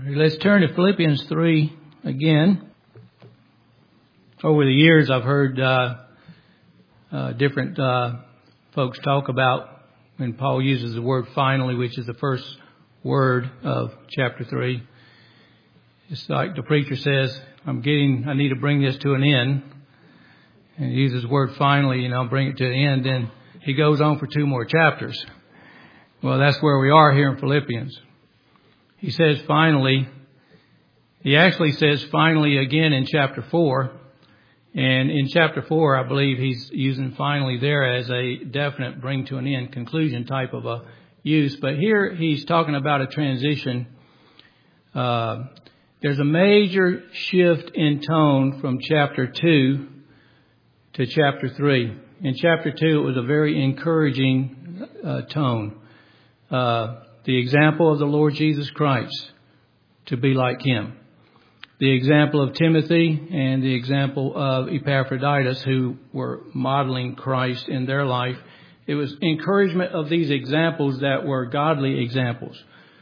Let's turn to Philippians 3 again. Over the years, I've heard different folks talk about when Paul uses the word finally, which is the first word of chapter 3. It's like the preacher says, I need to bring this to an end. And he uses the word finally, bring it to an end. Then he goes on for 2 more chapters. Well, that's where we are here in Philippians. He says finally. He actually says finally again in chapter 4. And in chapter 4, I believe he's using finally there as a definite bring to an end conclusion type of a use. But here he's talking about a transition. There's a major shift in tone from chapter 2 to chapter 3. In chapter 2, it was a very encouraging tone. The example of the Lord Jesus Christ, to be like Him. The example of Timothy and the example of Epaphroditus, who were modeling Christ in their life. It was encouragement of these examples that were godly examples.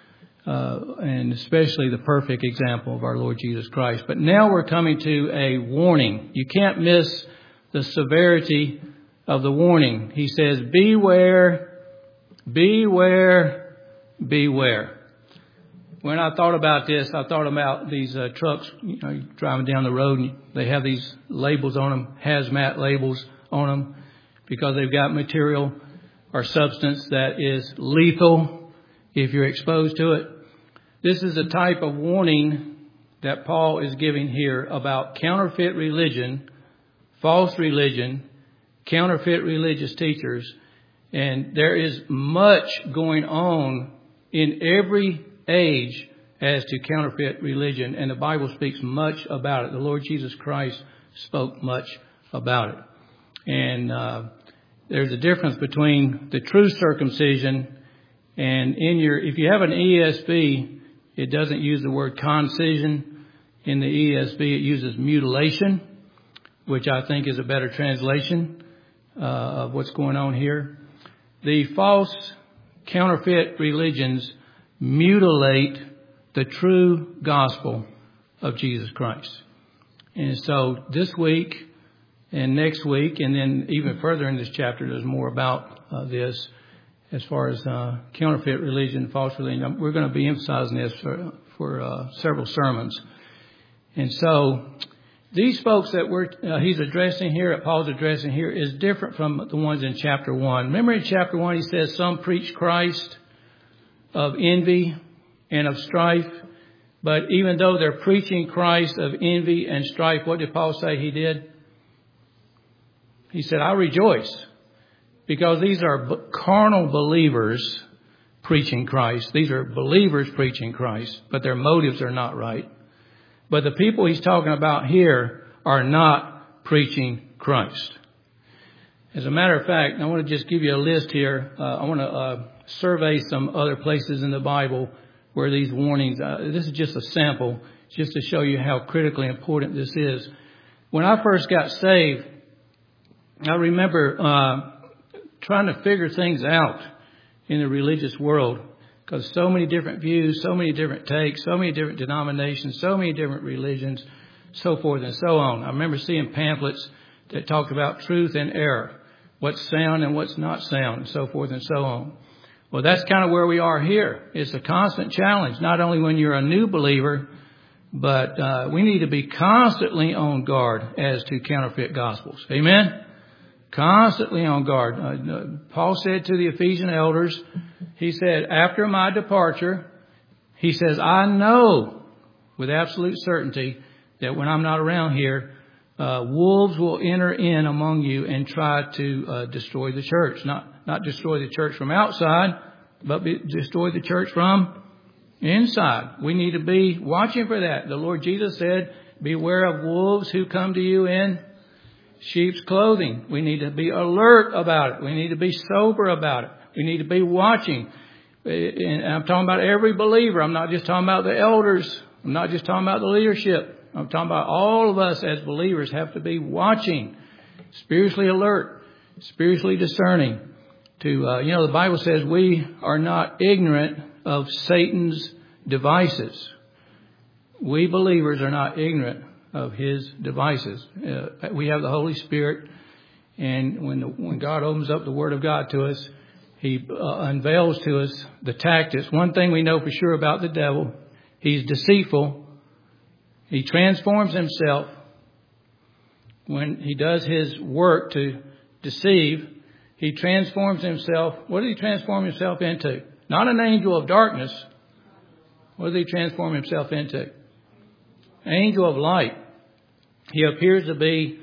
And especially the perfect example of our Lord Jesus Christ. But now we're coming to a warning. You can't miss the severity of the warning. He says, beware, beware, beware. When I thought about this, I thought about these trucks, driving down the road, and they have these labels on them, hazmat labels on them, because they've got material or substance that is lethal if you're exposed to it. This is a type of warning that Paul is giving here about counterfeit religion, false religion, counterfeit religious teachers. And there is much going on in every age as to counterfeit religion. And the Bible speaks much about it. The Lord Jesus Christ spoke much about it. And there's a difference between the true circumcision and if you have an ESV, it doesn't use the word concision. In the ESV, it uses mutilation, which I think is a better translation of what's going on here. The false counterfeit religions mutilate the true gospel of Jesus Christ. And so this week and next week, and then even further in this chapter, there's more about this as far as counterfeit religion, false religion. We're going to be emphasizing this for several sermons. And so these folks that he's addressing here, that Paul's addressing here, is different from the ones in chapter 1. Remember in chapter 1 he says some preach Christ of envy and of strife. But even though they're preaching Christ of envy and strife, what did Paul say he did? He said, I rejoice, because these are carnal believers preaching Christ. These are believers preaching Christ, but their motives are not right. But the people he's talking about here are not preaching Christ. As a matter of fact, I want to just give you a list here. I want to survey some other places in the Bible where these warnings, this is just a sample, just to show you how critically important this is. When I first got saved, I remember trying to figure things out in the religious world, because so many different views, so many different takes, so many different denominations, so many different religions, so forth and so on. I remember seeing pamphlets that talked about truth and error, what's sound and what's not sound, and so forth and so on. Well, that's kind of where we are here. It's a constant challenge, not only when you're a new believer, but we need to be constantly on guard as to counterfeit gospels. Amen? Constantly on guard. Paul said to the Ephesian elders, he said, after my departure, he says, I know with absolute certainty that when I'm not around here, wolves will enter in among you and try to destroy the church. Not destroy the church from outside, but destroy the church from inside. We need to be watching for that. The Lord Jesus said, beware of wolves who come to you in sheep's clothing. We need to be alert about it. We need to be sober about it. We need to be watching. And I'm talking about every believer. I'm not just talking about the elders. I'm not just talking about the leadership. I'm talking about all of us as believers have to be watching, spiritually alert, spiritually discerning. The Bible says we are not ignorant of Satan's devices. we believers are not ignorant of his devices. We have the Holy Spirit, and when God opens up the Word of God to us, he unveils to us the tactics. One thing we know for sure about the devil, he's deceitful. He transforms himself when he does his work to deceive. He transforms himself. What did he transform himself into? Not an angel of darkness. What did he transform himself into? Angel of light. He appears to be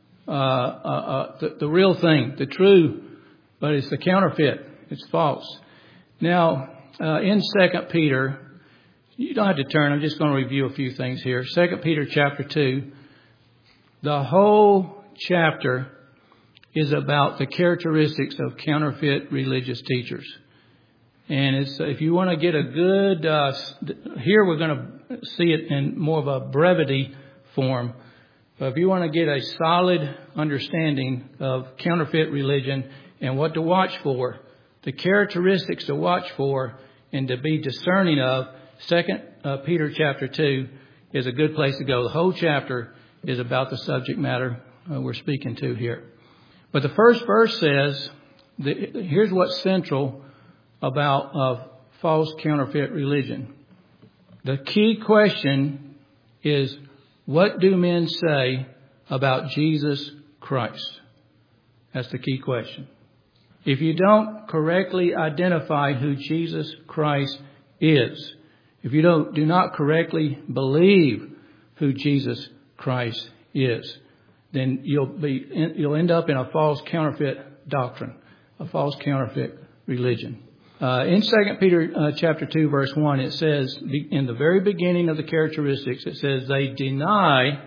the real thing, the true, but it's the counterfeit. It's false. Now, in 2 Peter, you don't have to turn. I'm just going to review a few things here. 2 Peter chapter 2, the whole chapter is about the characteristics of counterfeit religious teachers. And it's, if you want to get a good, here we're going to see it in more of a brevity form. But if you want to get a solid understanding of counterfeit religion and what to watch for, the characteristics to watch for and to be discerning of, 2 Peter chapter 2 is a good place to go. The whole chapter is about the subject matter we're speaking to here. But the first verse says, here's what's central about false counterfeit religion. The key question is, what do men say about Jesus Christ? That's the key question. If you don't correctly identify who Jesus Christ is, if you do not correctly believe who Jesus Christ is, then you'll end up in a false counterfeit doctrine, a false counterfeit religion. In 2 Peter chapter 2, verse 1, it says, in the very beginning of the characteristics, it says, they deny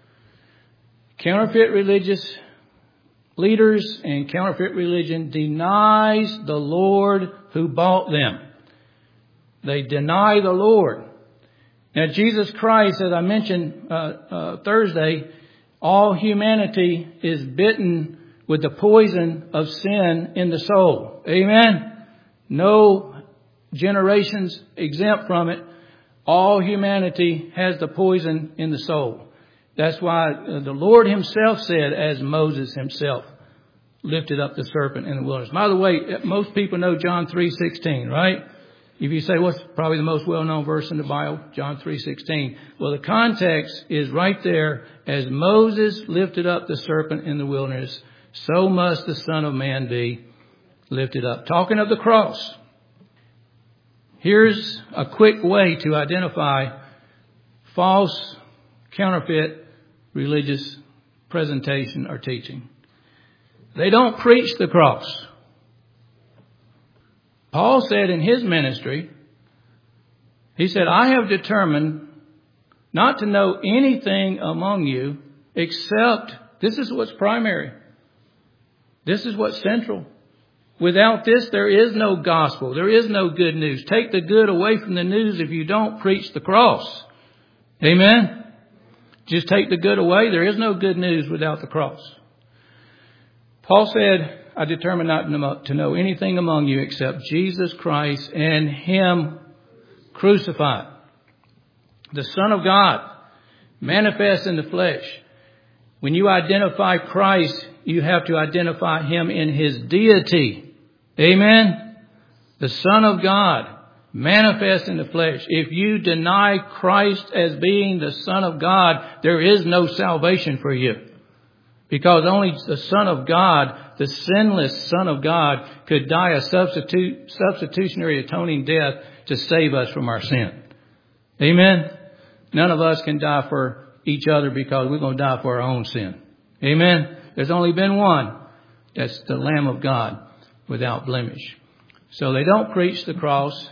counterfeit religious leaders, and counterfeit religion denies the Lord who bought them. They deny the Lord. Now, Jesus Christ, as I mentioned Thursday, all humanity is bitten with the poison of sin in the soul. Amen? No generations exempt from it. All humanity has the poison in the soul. That's why the Lord himself said, as Moses himself lifted up the serpent in the wilderness. By the way, most people know John 3:16, right? If you say, what's probably the most well-known verse in the Bible? John 3:16. Well, the context is right there. As Moses lifted up the serpent in the wilderness, so must the Son of Man be lifted up. Talking of the cross. Here's a quick way to identify false, counterfeit religious presentation or teaching. They don't preach the cross. Paul said in his ministry, he said, I have determined not to know anything among you except, this is what's primary. This is what's central. Without this, there is no gospel. There is no good news. Take the good away from the news if you don't preach the cross. Amen? Just take the good away. There is no good news without the cross. Paul said, I determined not to know anything among you except Jesus Christ and Him crucified. The Son of God, manifest in the flesh. When you identify Christ, you have to identify Him in His deity. Amen? The Son of God, manifest in the flesh. If you deny Christ as being the Son of God, there is no salvation for you. Because only the Son of God, the sinless Son of God, could die a substitutionary atoning death to save us from our sin. Amen? None of us can die for each other because we're going to die for our own sin. Amen? There's only been one. That's the Lamb of God without blemish. So they don't preach the cross.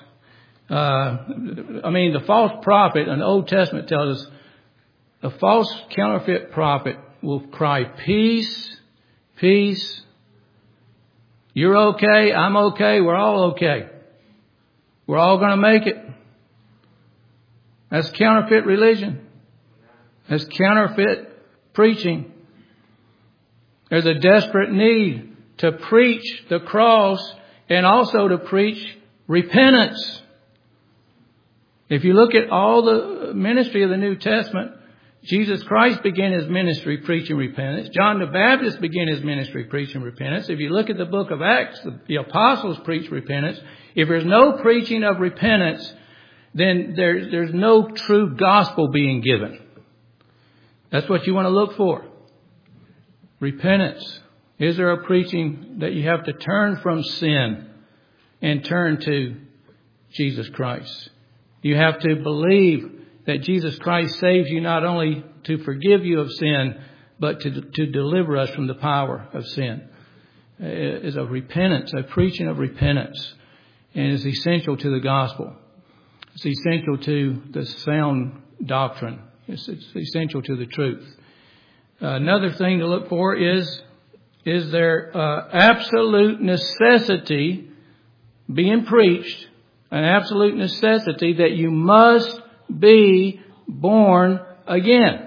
The false prophet in the Old Testament tells us the false counterfeit prophet will cry, peace, peace. You're okay. I'm okay. We're all okay. We're all going to make it. That's counterfeit religion. That's counterfeit preaching. There's a desperate need to preach the cross and also to preach repentance. If you look at all the ministry of the New Testament, Jesus Christ began his ministry preaching repentance. John the Baptist began his ministry preaching repentance. If you look at the book of Acts, the apostles preached repentance. If there's no preaching of repentance, then there's no true gospel being given. That's what you want to look for. Repentance. Is there a preaching that you have to turn from sin and turn to Jesus Christ? You have to believe that Jesus Christ saves you not only to forgive you of sin, but to deliver us from the power of sin. It is a repentance, a preaching of repentance, and is essential to the gospel. It's essential to the sound doctrine. It's essential to the truth. Another thing to look for is there absolute necessity being preached, an absolute necessity that you must be born again.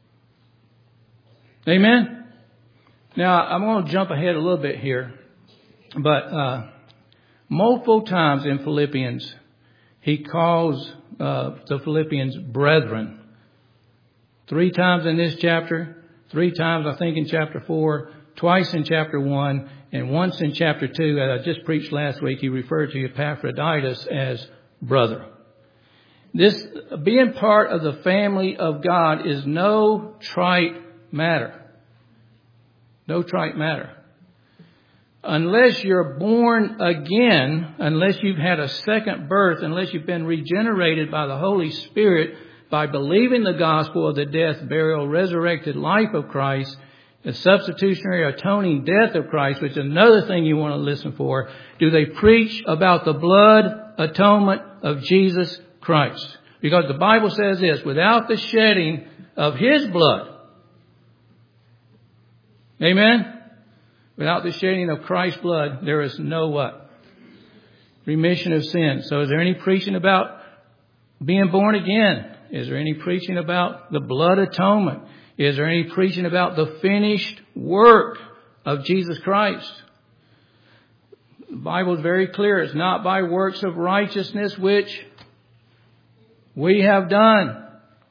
Amen? Now, I'm going to jump ahead a little bit here, but multiple times in Philippians, he calls the Philippians brethren. 3 times in this chapter, 3 times I think in chapter 4, twice in chapter 1, and once in chapter 2, as I just preached last week, he referred to Epaphroditus as brother. This being part of the family of God is no trite matter. No trite matter. Unless you're born again, unless you've had a second birth, unless you've been regenerated by the Holy Spirit by believing the gospel of the death, burial, resurrected life of Christ, the substitutionary atoning death of Christ, which is another thing you want to listen for. Do they preach about the blood atonement of Jesus Christ? Because the Bible says this, without the shedding of His blood, amen? Without the shedding of Christ's blood, there is no what? Remission of sin. So is there any preaching about being born again? Is there any preaching about the blood atonement? Is there any preaching about the finished work of Jesus Christ? The Bible is very clear. It's not by works of righteousness which we have done.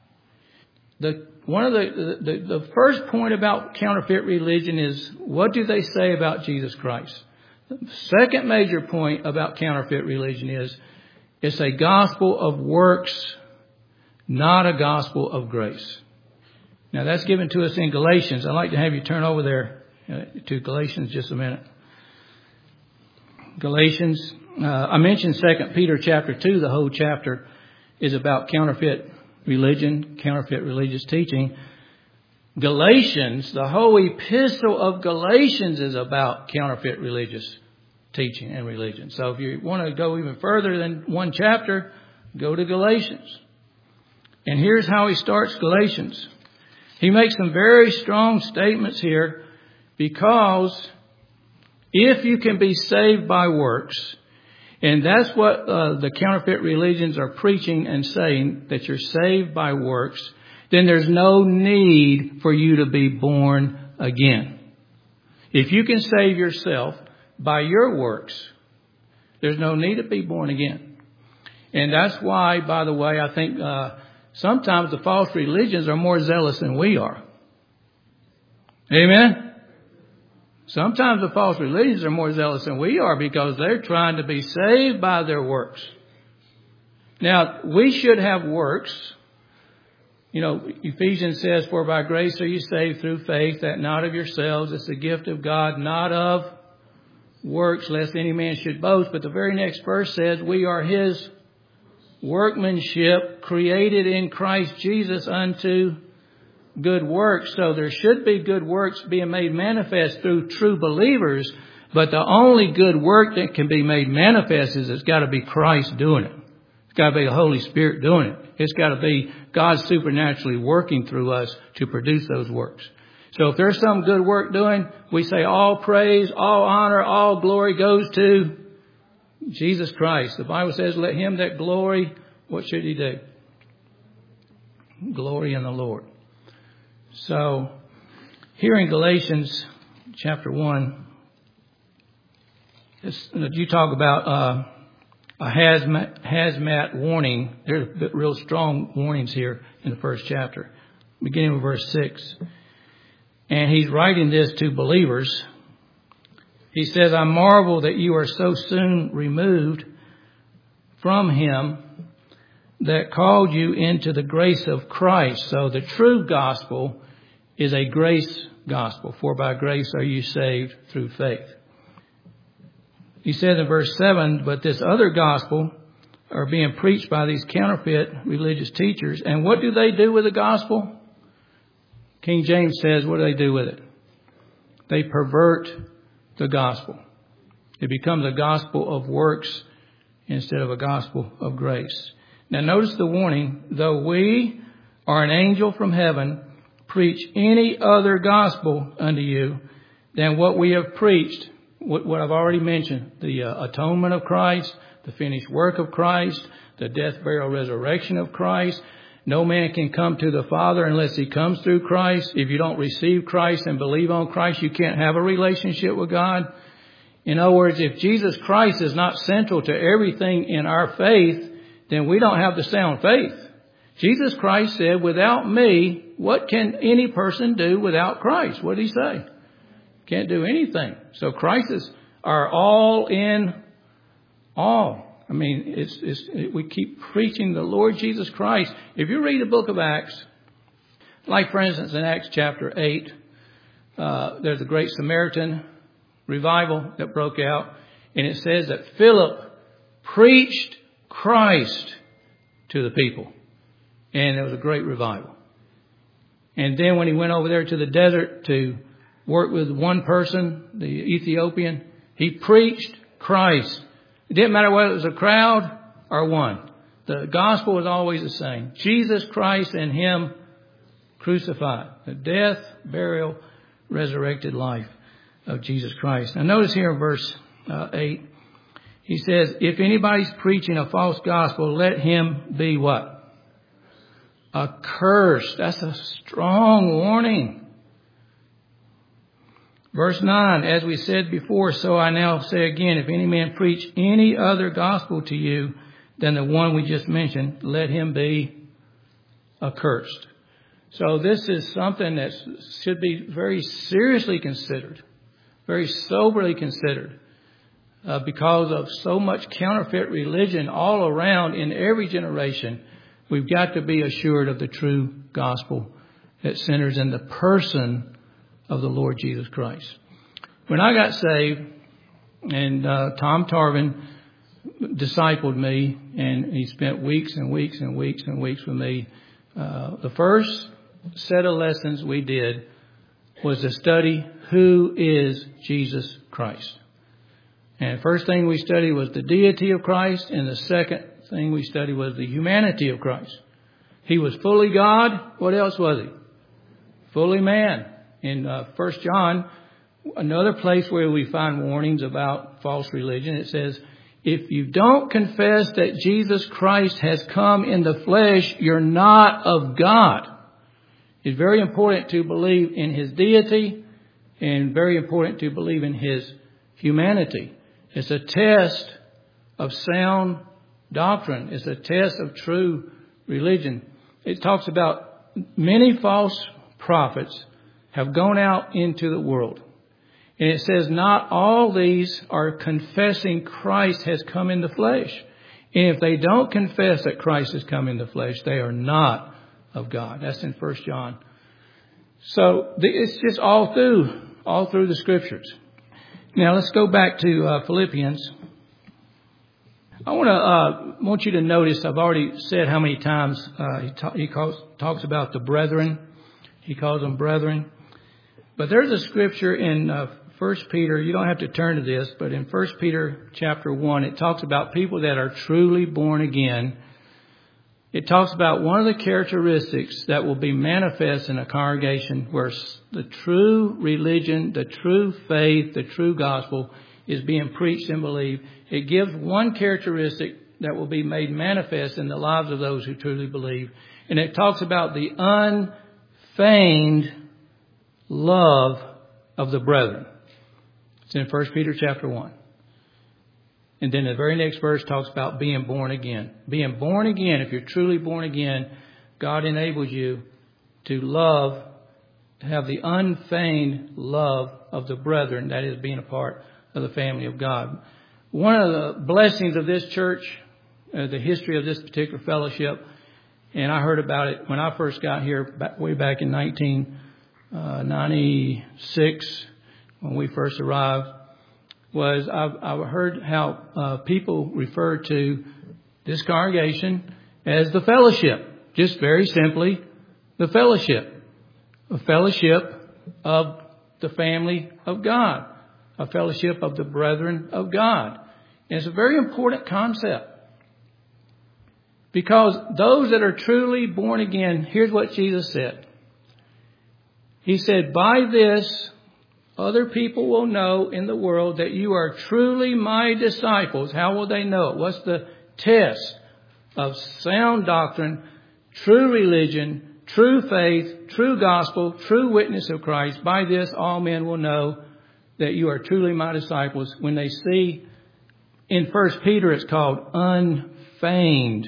The first point about counterfeit religion is, what do they say about Jesus Christ? The second major point about counterfeit religion is, it's a gospel of works, not a gospel of grace. Now that's given to us in Galatians. I'd like to have you turn over there to Galatians just a minute. Galatians, I mentioned 2 Peter chapter 2. The whole chapter is about counterfeit religion, counterfeit religious teaching. Galatians, the whole epistle of Galatians is about counterfeit religious teaching and religion. So if you want to go even further than one chapter, go to Galatians. And here's how he starts Galatians. He makes some very strong statements here, because if you can be saved by works, and that's what the counterfeit religions are preaching and saying, that you're saved by works, then there's no need for you to be born again. If you can save yourself by your works, there's no need to be born again. And that's why, by the way, I think sometimes the false religions are more zealous than we are. Amen? Sometimes the false religions are more zealous than we are, because they're trying to be saved by their works. Now, we should have works. You know, Ephesians says, for by grace are you saved through faith, that not of yourselves. It's a gift of God, not of works, lest any man should boast. But the very next verse says, we are His workmanship, created in Christ Jesus unto good works. So there should be good works being made manifest through true believers, but the only good work that can be made manifest is it's got to be Christ doing it. It's got to be the Holy Spirit doing it. It's got to be God supernaturally working through us to produce those works. So if there's some good work doing, we say all praise, all honor, all glory goes to Jesus Christ. The Bible says, let him that glory, what should he do? Glory in the Lord. So here in Galatians chapter 1, you talk about a hazmat warning. There's real strong warnings here in the first chapter, beginning with verse 6. And he's writing this to believers. He says, I marvel that you are so soon removed from him that called you into the grace of Christ. So the true gospel is a grace gospel. For by grace are you saved through faith. He said in verse 7, but this other gospel are being preached by these counterfeit religious teachers. And what do they do with the gospel? King James says, what do they do with it? They pervert the gospel. It becomes a gospel of works instead of a gospel of grace. Now notice the warning, though we or an angel from heaven preach any other gospel unto you than what we have preached, what I've already mentioned, the atonement of Christ, the finished work of Christ, the death, burial, resurrection of Christ. No man can come to the Father unless he comes through Christ. If you don't receive Christ and believe on Christ, you can't have a relationship with God. In other words, if Jesus Christ is not central to everything in our faith, then we don't have the sound faith. Jesus Christ said, without me, what can any person do without Christ? What did he say? Can't do anything. So Christ are all in all. I mean, we keep preaching the Lord Jesus Christ. If you read the book of Acts, like for instance in Acts chapter 8, there's a great Samaritan revival that broke out. And it says that Philip preached Christ to the people. And it was a great revival. And then when he went over there to the desert to work with one person, the Ethiopian, he preached Christ. It didn't matter whether it was a crowd or one. The gospel was always the same. Jesus Christ and him crucified. The death, burial, resurrected life of Jesus Christ. Now notice here in verse 8, he says, if anybody's preaching a false gospel, let him be what? Accursed. That's a strong warning. Verse 9, as we said before, so I now say again, if any man preach any other gospel to you than the one we just mentioned, let him be accursed. So this is something that should be very seriously considered, very soberly considered, because of so much counterfeit religion all around in every generation. We've got to be assured of the true gospel that centers in the person of the Lord Jesus Christ. When I got saved, and Tom Tarvin discipled me, and he spent weeks and weeks and weeks and weeks with me. The first set of lessons we did was to study who is Jesus Christ. And the first thing we studied was the deity of Christ, and the second thing we studied was the humanity of Christ. He was fully God. What else was he? Fully man. In 1 John, another place where we find warnings about false religion, it says, if you don't confess that Jesus Christ has come in the flesh, you're not of God. It's very important to believe in his deity and very important to believe in his humanity. It's a test of sound doctrine. It's a test of true religion. It talks about many false prophets have gone out into the world. And it says not all these are confessing Christ has come in the flesh. And if they don't confess that Christ has come in the flesh, they are not of God. That's in 1 John. So it's just all through the scriptures. Now let's go back to Philippians. I want you to notice, I've already said how many times he talks about the brethren. He calls them brethren. But there's a scripture in 1 Peter, you don't have to turn to this, but in 1 Peter chapter 1, it talks about people that are truly born again. It talks about one of the characteristics that will be manifest in a congregation where the true religion, the true faith, the true gospel is being preached and believed. It gives one characteristic that will be made manifest in the lives of those who truly believe. And it talks about the unfeigned love of the brethren. It's in 1 Peter chapter 1. And then the very next verse talks about being born again. Being born again, if you're truly born again, God enables you to love, have the unfeigned love of the brethren, that is being a part of the family of God. One of the blessings of this church, the history of this particular fellowship, and I heard about it when I first got here way back in 1996 when we first arrived, was I've heard how people refer to this congregation as the fellowship. Just very simply, the fellowship. A fellowship of the family of God. A fellowship of the brethren of God. And it's a very important concept. Because those that are truly born again, here's what Jesus said. He said, by this, other people will know in the world that you are truly my disciples. How will they know it? What's the test of sound doctrine, true religion, true faith, true gospel, true witness of Christ? By this, all men will know that you are truly my disciples. When they see, in 1 Peter, it's called unfeigned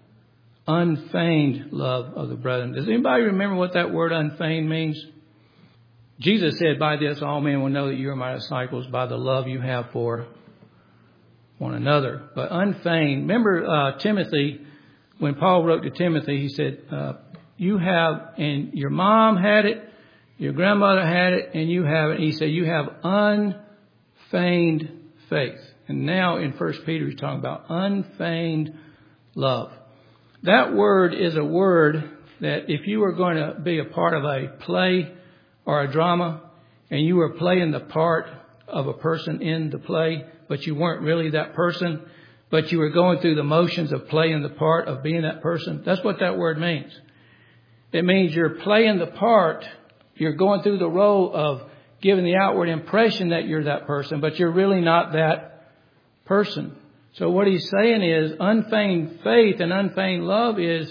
love of the brethren. Does anybody remember what that word unfeigned means? Jesus said, by this all men will know that you are my disciples, by the love you have for one another. But unfeigned, remember Timothy, when Paul wrote to Timothy, he said, you have, and your mom had it, your grandmother had it, and you have it. He said, you have unfeigned faith. And now in 1 Peter, he's talking about unfeigned love. That word is a word that if you were going to be a part of a play or a drama, and you were playing the part of a person in the play, but you weren't really that person, but you were going through the motions of playing the part of being that person, that's what that word means. It means you're playing the part, you're going through the role of giving the outward impression that you're that person, but you're really not that person. So what he's saying is unfeigned faith and unfeigned love is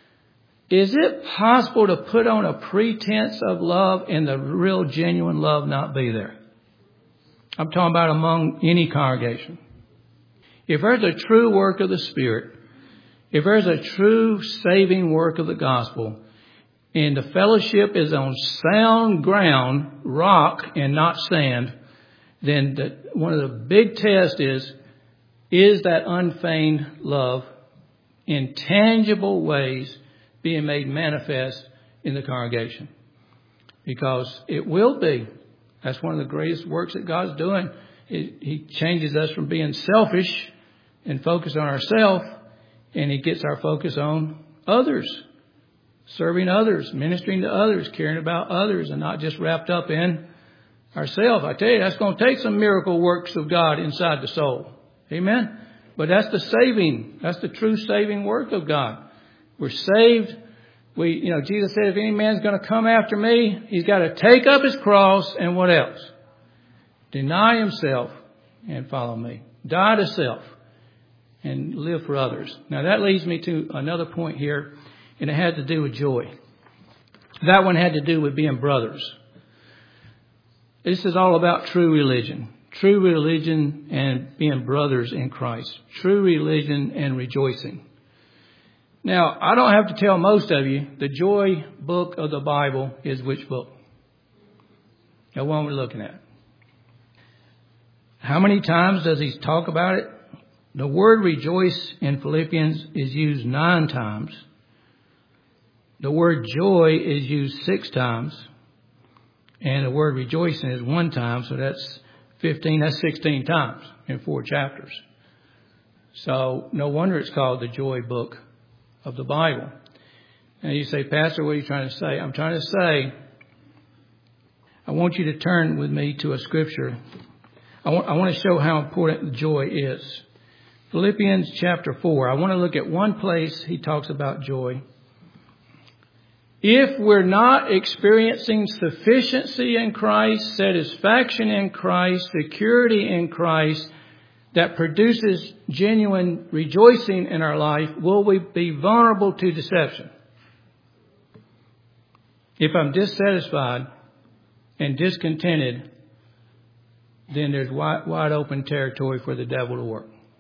it possible to put on a pretense of love and the real genuine love not be there? I'm talking about among any congregation. If there's a true work of the Spirit, if there's a true saving work of the gospel, and the fellowship is on sound ground, rock and not sand, then one of the big tests is that unfeigned love in tangible ways being made manifest in the congregation. Because it will be. That's one of the greatest works that God's doing. He changes us from being selfish and focused on ourselves, and He gets our focus on others, serving others, ministering to others, caring about others, and not just wrapped up in ourselves. I tell you, that's going to take some miracle works of God inside the soul. Amen? But that's the true saving work of God. We're saved. Jesus said, if any man's going to come after me, he's got to take up his cross and what else? Deny himself and follow me. Die to self and live for others. Now that leads me to another point here, and it had to do with joy. That one had to do with being brothers. This is all about true religion. True religion and being brothers in Christ. True religion and rejoicing. Now, I don't have to tell most of you, the joy book of the Bible is which book? The one we're looking at. How many times does he talk about it? The word rejoice in Philippians is used 9 times. The word joy is used 6 times. And the word rejoicing is 1 time, so that's 16 times in 4 chapters. So no wonder it's called the joy book of the Bible. And you say, Pastor, what are you trying to say? I'm trying to say, I want you to turn with me to a scripture. I want to show how important joy is. Philippians chapter 4. I want to look at one place he talks about joy. If we're not experiencing sufficiency in Christ, satisfaction in Christ, security in Christ, that produces genuine rejoicing in our life, will we be vulnerable to deception? If I'm dissatisfied and discontented, then there's wide open territory for the devil to work.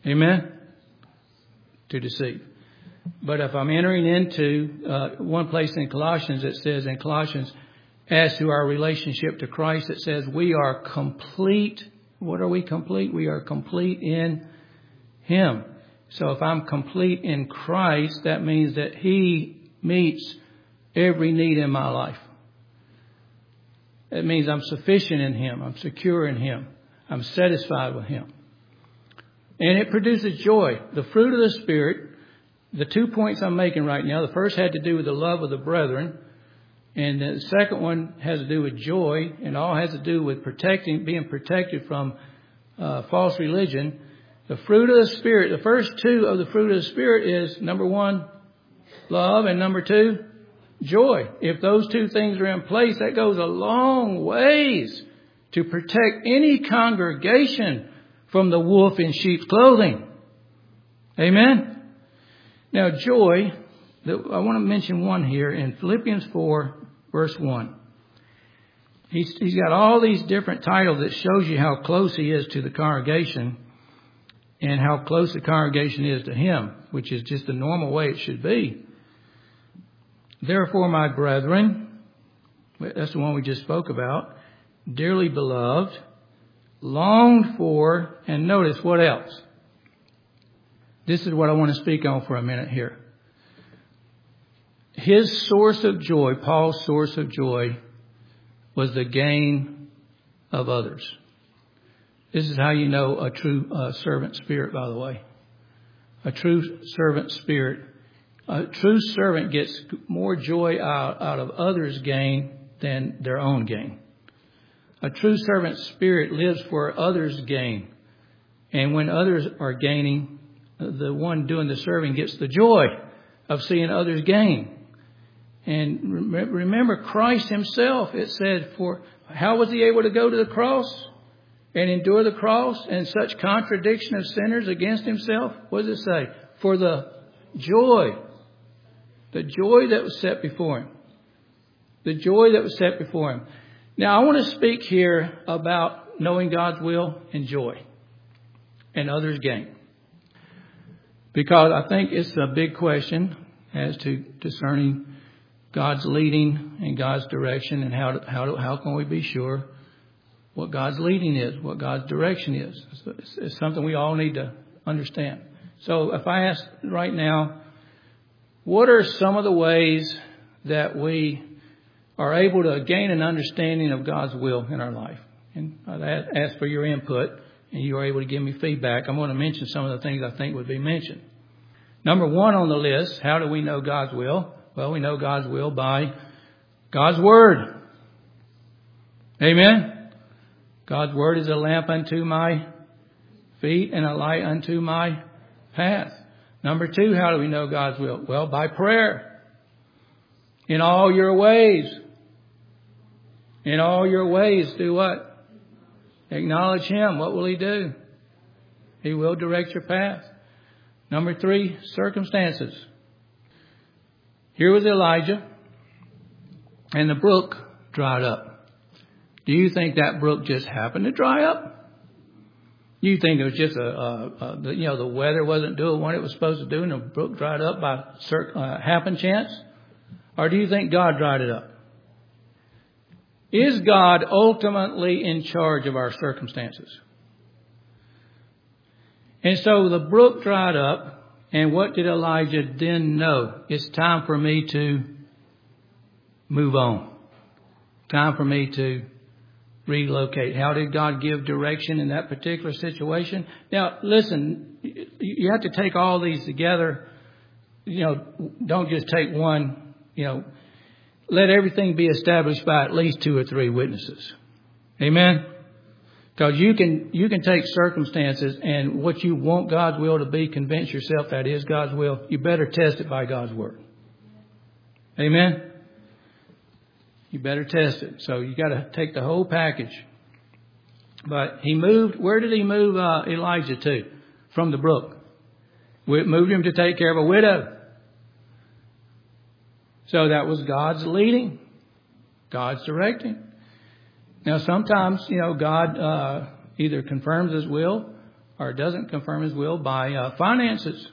Amen? To deceive. But if I'm entering into one place in Colossians, it says in Colossians, as to our relationship to Christ, it says we are complete. What are we complete? We are complete in Him. So if I'm complete in Christ, that means that He meets every need in my life. It means I'm sufficient in Him. I'm secure in Him. I'm satisfied with Him. And it produces joy. The fruit of the Spirit, the 2 points I'm making right now, the first had to do with the love of the brethren. And the second one has to do with joy, and all has to do with being protected from false religion. The fruit of the Spirit, the first two of the fruit of the Spirit is, number one, love, and number two, joy. If those two things are in place, that goes a long ways to protect any congregation from the wolf in sheep's clothing. Amen? Now, joy, I want to mention one here in Philippians 4, verse 1. He's got all these different titles that shows you how close he is to the congregation and how close the congregation is to him, which is just the normal way it should be. Therefore, my brethren, that's the one we just spoke about, dearly beloved, longed for, and notice what else? This is what I want to speak on for a minute here. His source of joy, Paul's source of joy, was the gain of others. This is how you know a true servant spirit, by the way. A true servant spirit. A true servant gets more joy out of others' gain than their own gain. A true servant spirit lives for others' gain. And when others are gaining, the one doing the serving gets the joy of seeing others gain. And remember Christ himself, it said, how was he able to go to the cross and endure the cross and such contradiction of sinners against himself? What does it say? For the joy that was set before him. The joy that was set before him. Now, I want to speak here about knowing God's will and joy and others' gain. Because I think it's a big question as to discerning God's leading and God's direction, and how can we be sure what God's leading is, what God's direction is. It's something we all need to understand. So if I ask right now, what are some of the ways that we are able to gain an understanding of God's will in our life? And I'd ask for your input, and you are able to give me feedback. I'm going to mention some of the things I think would be mentioned. Number one on the list, how do we know God's will? Well, we know God's will by God's Word. Amen? God's Word is a lamp unto my feet and a light unto my path. Number two, how do we know God's will? Well, by prayer. In all your ways. In all your ways, do what? Acknowledge Him. What will He do? He will direct your path. Number three, circumstances. Here was Elijah, and the brook dried up. Do you think that brook just happened to dry up? You think it was just the weather wasn't doing what it was supposed to do, and the brook dried up by happen chance? Or do you think God dried it up? Is God ultimately in charge of our circumstances? And so the brook dried up. And what did Elijah then know? It's time for me to move on. Time for me to relocate. How did God give direction in that particular situation? Now, listen, you have to take all these together. Don't just take one. Let everything be established by at least 2 or 3 witnesses. Amen? Because you can take circumstances and what you want God's will to be, convince yourself that is God's will. You better test it by God's Word. Amen? You better test it. So you got to take the whole package. But he moved. Where did he move Elijah to? From the brook. We moved him to take care of a widow. So that was God's leading. God's directing. Now, sometimes, God either confirms His will or doesn't confirm His will by finances.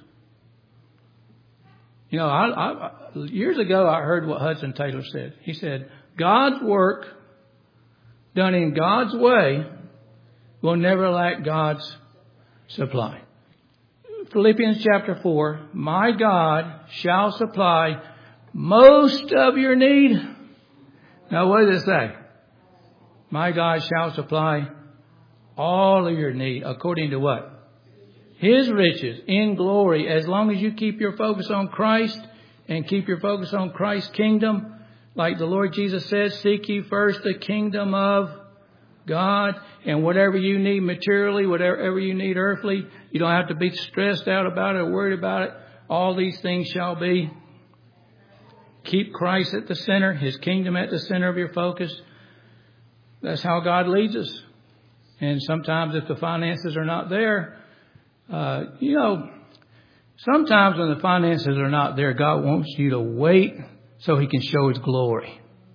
You know, I years ago I heard what Hudson Taylor said. He said, God's work done in God's way will never lack God's supply. Philippians chapter 4, my God shall supply most of your need. Now what does it say? My God shall supply all of your need according to what? His riches in glory. As long as you keep your focus on Christ and keep your focus on Christ's kingdom, like the Lord Jesus says, seek ye first the kingdom of God, and whatever you need materially, whatever you need earthly, you don't have to be stressed out about it or worried about it. All these things shall be. Keep Christ at the center, His kingdom at the center of your focus. That's how God leads us. And sometimes if the finances are not there, sometimes when the finances are not there, God wants you to wait so He can show His glory.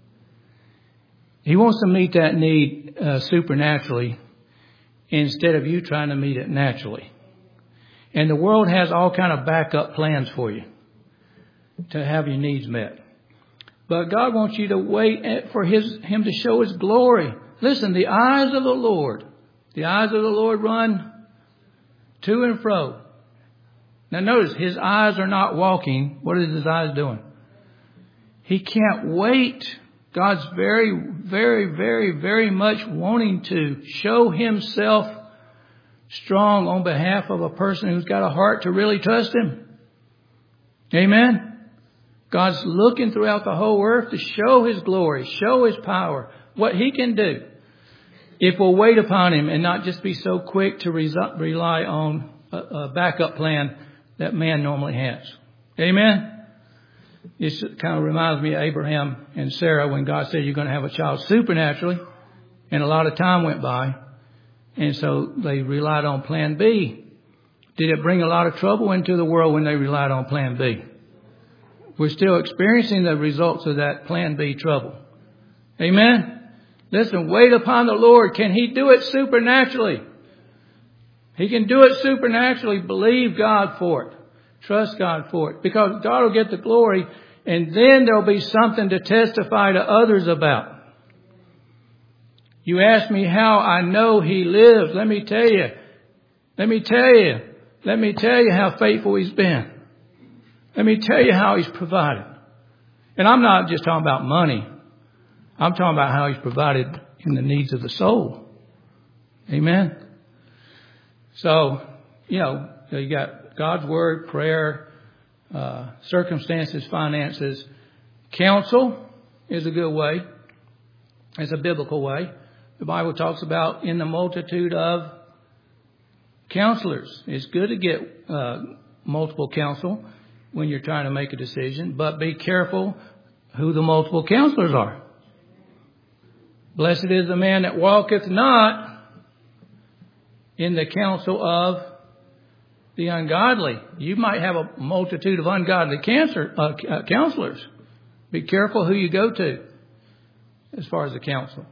He wants to meet that need supernaturally instead of you trying to meet it naturally. And the world has all kind of backup plans for you to have your needs met. But God wants you to wait for Him to show His glory. Listen, the eyes of the Lord run to and fro. Now notice, His eyes are not walking. What is His eyes doing? He can't wait. God's very, very, very, very much wanting to show Himself strong on behalf of a person who's got a heart to really trust Him. Amen. God's looking throughout the whole earth to show His glory, show His power, what He can do if we'll wait upon Him and not just be so quick to rely on a backup plan that man normally has. Amen. This kind of reminds me of Abraham and Sarah when God said you're going to have a child supernaturally, and a lot of time went by, and so they relied on plan B. Did it bring a lot of trouble into the world when they relied on plan B? We're still experiencing the results of that plan B trouble. Amen? Listen, wait upon the Lord. Can He do it supernaturally? He can do it supernaturally. Believe God for it. Trust God for it. Because God will get the glory, and then there'll be something to testify to others about. You ask me how I know He lives. Let me tell you. Let me tell you how faithful He's been. Let me tell you how He's provided. And I'm not just talking about money. I'm talking about how He's provided in the needs of the soul. Amen. So, you got God's Word, prayer, circumstances, finances. Counsel is a good way. It's a biblical way. The Bible talks about in the multitude of counselors. It's good to get multiple counsel when you're trying to make a decision, but be careful who the multiple counselors are. Blessed is the man that walketh not in the counsel of the ungodly. You might have a multitude of ungodly counselors. Be careful who you go to as far as the counsel.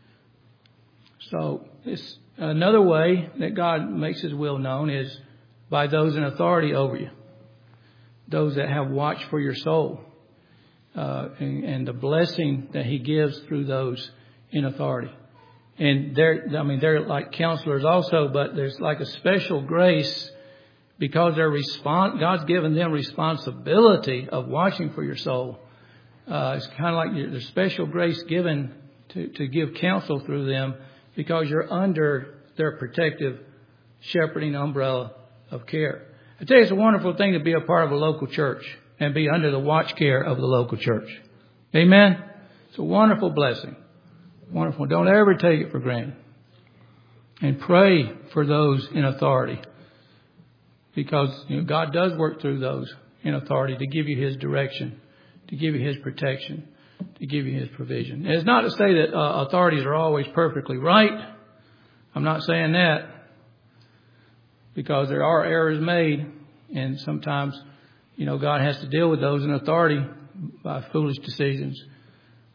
So it's another way that God makes His will known is by those in authority over you. Those that have watch for your soul. And the blessing that He gives through those in authority. And they're like counselors also, but there's like a special grace because God's given them responsibility of watching for your soul. It's kind of like there's special grace given to give counsel through them because you're under their protective shepherding umbrella of care. I tell you, it's a wonderful thing to be a part of a local church and be under the watch care of the local church. Amen? It's a wonderful blessing. Wonderful. Don't ever take it for granted. And pray for those in authority. Because God does work through those in authority to give you His direction, to give you His protection, to give you His provision. And it's not to say that authorities are always perfectly right. I'm not saying that. Because there are errors made. And sometimes, God has to deal with those in authority by foolish decisions.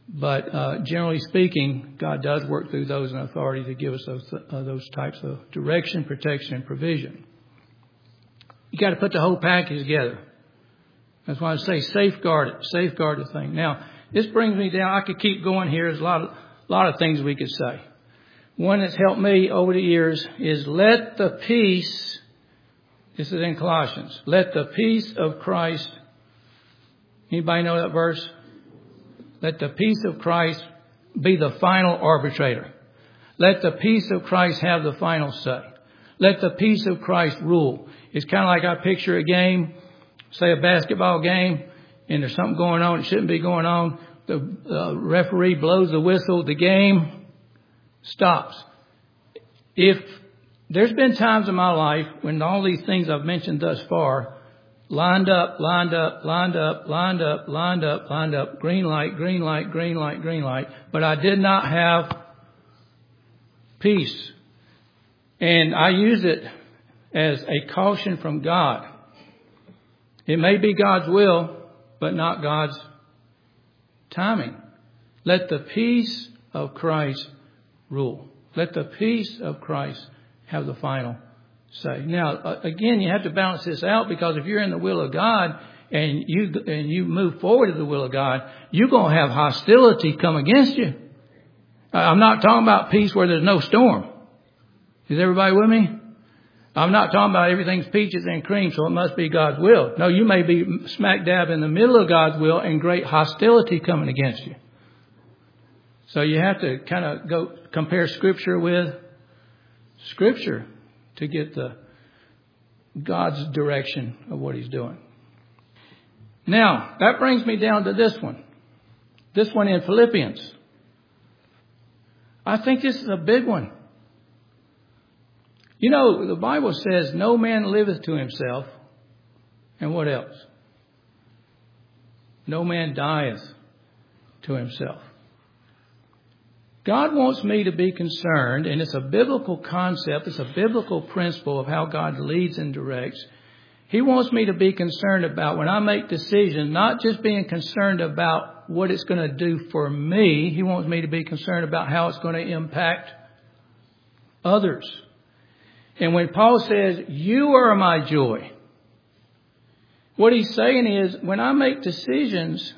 But generally speaking, God does work through those in authority to give us those types of direction, protection, and provision. You got to put the whole package together. That's why I say safeguard it, safeguard the thing. Now, this brings me down. I could keep going here. There's a lot of things we could say. One that's helped me over the years is let the peace, this is in Colossians, let the peace of Christ, anybody know that verse? Let the peace of Christ be the final arbitrator. Let the peace of Christ have the final say. Let the peace of Christ rule. It's kind of like I picture a game, say a basketball game, and there's something going on that shouldn't be going on. The referee blows the whistle. The game stops. If there's been times in my life when all these things I've mentioned thus far lined up, green light, green light, green light, green light, but I did not have peace. And I use it as a caution from God. It may be God's will, but not God's timing. Let the peace of Christ rule. Let the peace of Christ have the final say. Now, again, you have to balance this out, because if you're in the will of God and you move forward to the will of God, you're going to have hostility come against you. I'm not talking about peace where there's no storm. Is everybody with me? I'm not talking about everything's peaches and cream, so it must be God's will. No, you may be smack dab in the middle of God's will and great hostility coming against you. So you have to kind of go compare Scripture with Scripture to get God's direction of what He's doing. Now, that brings me down to this one. This one in Philippians. I think this is a big one. You know, the Bible says, no man liveth to himself. And what else? No man dieth to himself. God wants me to be concerned, and it's a biblical concept, it's a biblical principle of how God leads and directs. He wants me to be concerned about, when I make decisions, not just being concerned about what it's going to do for me. He wants me to be concerned about how it's going to impact others. And when Paul says, you are my joy, what he's saying is, when I make decisions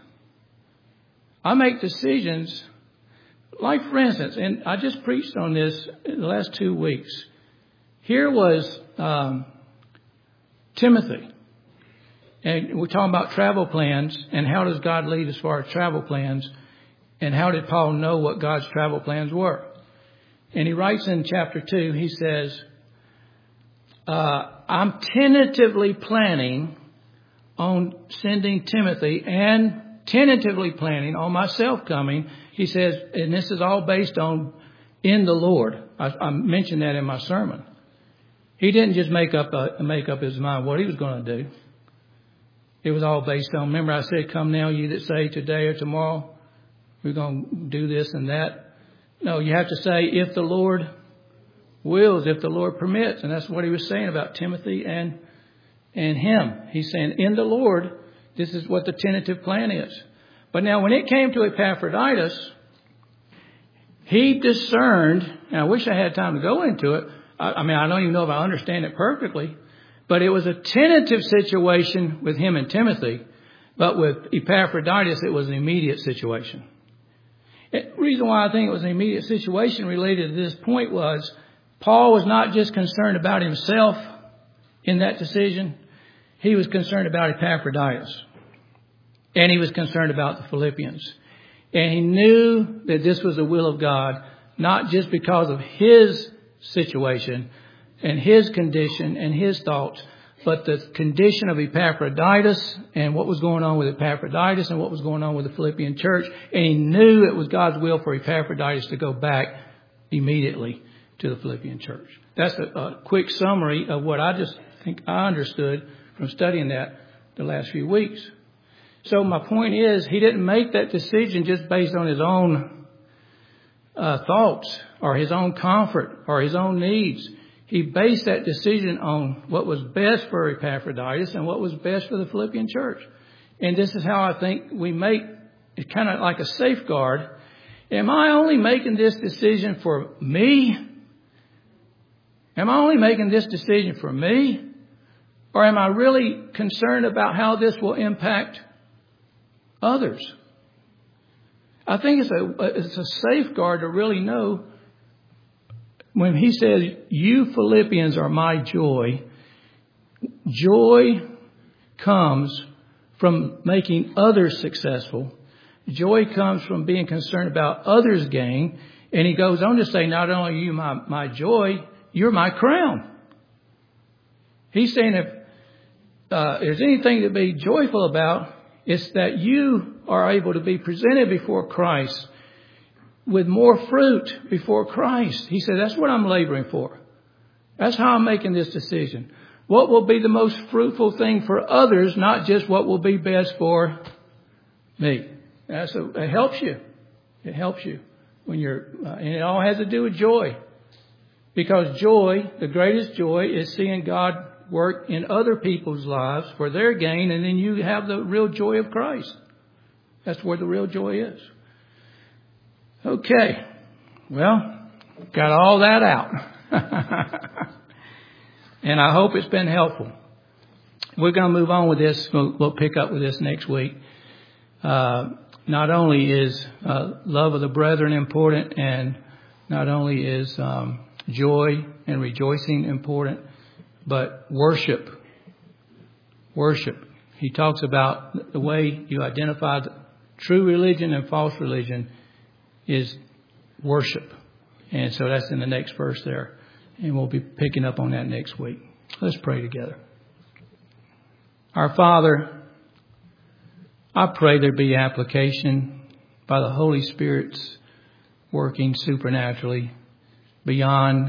like, for instance, and I just preached on this in the last 2 weeks. Here was Timothy. And we're talking about travel plans and how does God lead as far as travel plans, and how did Paul know what God's travel plans were. And he writes in chapter 2, he says, I'm tentatively planning on sending Timothy and tentatively planning on myself coming. He says, and this is all based on in the Lord. I mentioned that in my sermon. He didn't just make up his mind what he was going to do. It was all based on, remember I said, come now you that say today or tomorrow, we're going to do this and that. No, you have to say, if the Lord wills, if the Lord permits. And that's what he was saying about Timothy and him. He's saying, in the Lord, this is what the tentative plan is. But now when it came to Epaphroditus, he discerned, and I wish I had time to go into it. I don't even know if I understand it perfectly, but it was a tentative situation with him and Timothy. But with Epaphroditus, it was an immediate situation. The reason why I think it was an immediate situation related to this point was Paul was not just concerned about himself in that decision. He was concerned about Epaphroditus. And he was concerned about the Philippians. And he knew that this was the will of God, not just because of his situation and his condition and his thoughts, but the condition of Epaphroditus and what was going on with Epaphroditus and what was going on with the Philippian church. And he knew it was God's will for Epaphroditus to go back immediately to the Philippian church. That's a quick summary of what I just think I understood from studying that the last few weeks. So my point is, he didn't make that decision just based on his own thoughts or his own comfort or his own needs. He based that decision on what was best for Epaphroditus and what was best for the Philippian church. And this is how I think we make it's kind of like a safeguard. Am I only making this decision for me? Am I only making this decision for me? Or am I really concerned about how this will impact others? I think it's a safeguard to really know when he says, you Philippians are my joy. Joy comes from making others successful. Joy comes from being concerned about others' gain. And he goes on to say, not only are you my joy, you're my crown. He's saying if there's anything to be joyful about, it's that you are able to be presented before Christ with more fruit before Christ. He said, that's what I'm laboring for. That's how I'm making this decision. What will be the most fruitful thing for others, not just what will be best for me. It helps you. It helps you when and it all has to do with joy. Because joy, the greatest joy, is seeing God work in other people's lives for their gain, and then you have the real joy of Christ. That's where the real joy is. Okay. Well, got all that out. And I hope it's been helpful. We're going to move on with this. We'll pick up with this next week. Not only is love of the brethren important, and not only is joy and rejoicing important, but worship. Worship. He talks about the way you identify the true religion and false religion is worship. And so that's in the next verse there. And we'll be picking up on that next week. Let's pray together. Our Father, I pray there be application by the Holy Spirit's working supernaturally beyond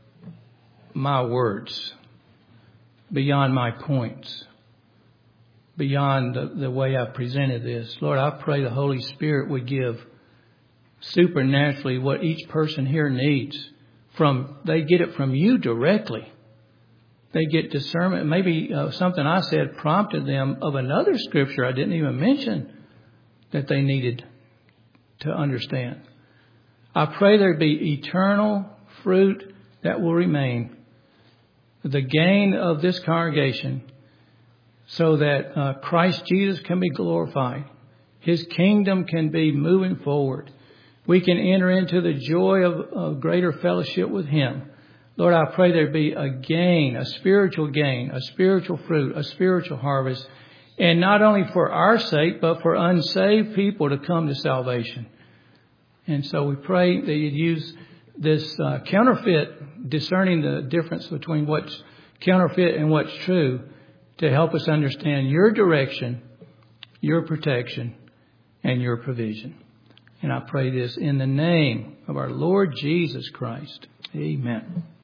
my words, beyond my points, beyond the way I've presented this. Lord, I pray the Holy Spirit would give supernaturally what each person here needs. They get it from you directly. They get discernment. Maybe something I said prompted them of another scripture I didn't even mention that they needed to understand. I pray there be eternal fruit that will remain, the gain of this congregation, so that Christ Jesus can be glorified. His kingdom can be moving forward. We can enter into the joy of greater fellowship with Him. Lord, I pray there be a gain, a spiritual fruit, a spiritual harvest. And not only for our sake, but for unsaved people to come to salvation. And so we pray that you'd use this counterfeit, discerning the difference between what's counterfeit and what's true, to help us understand your direction, your protection, and your provision. And I pray this in the name of our Lord Jesus Christ. Amen.